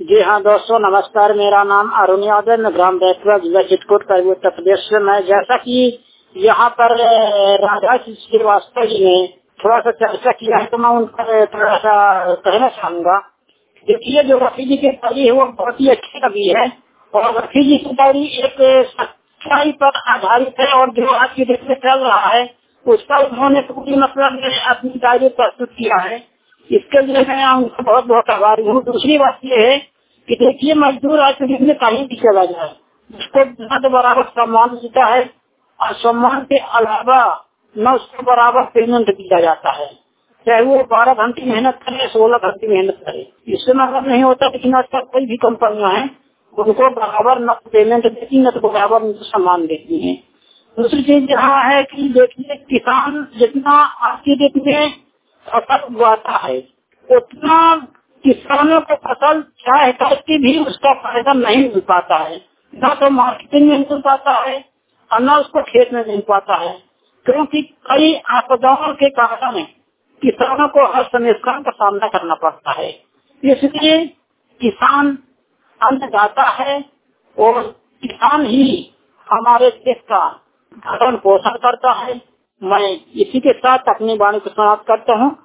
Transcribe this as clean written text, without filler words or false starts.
जी हाँ दोस्तों, नमस्कार। मेरा नाम अरुण यादव, मैं ग्राम बैतवा, जिला चित्रकूट का उत्तर प्रदेश से। मैं जैसा कि यहाँ पर राधा श्रीवास्तव जी ने थोड़ा सा चर्चा किया है, तो मैं उन पर थोड़ा सा कहना चाहूंगा। देखिए, जो रफी जी की डायरी है वो बहुत ही अच्छी कवि है, और रफी जी की डायरी एक सच्चाई पर आधारित है, और जो आज की डेट में चल रहा है उसका उन्होंने पूरी मतलब अपनी डायरी प्रस्तुत किया है। इसके लिए मैं उनका बहुत बहुत आभारी हूँ। दूसरी बात ये है कि देखिए, मजदूर आज के दिन में कहीं भी चला जाए उसको न तो बराबर सम्मान मिलता है, और सम्मान के अलावा न उसको बराबर पेमेंट दिया जाता है, चाहे वो 12 घंटे मेहनत करे, 16 घंटे मेहनत करे। इससे मतलब नहीं होता, लेकिन आजकल कोई भी कंपनियां हैं उनको बराबर न पेमेंट देती, न तो बराबर उनको सम्मान देती है। दूसरी चीज यहाँ है कि देखिए, किसान जितना आज की डेट में फसल उगाता है उतना किसानों को फसल चाहे करके भी उसका फायदा नहीं मिल पाता है, न तो मार्केटिंग में मिल पाता है और न उसको खेत में मिल पाता है, क्योंकि कई आपदाओं के कारण किसानों को हर समस्याओं का सामना करना पड़ता है। इसलिए किसान अन्नदाता है, और किसान ही हमारे देश का भरण पोषण करता है। मैं इसी के साथ अपनी वाणी को समाप्त करता हूँ।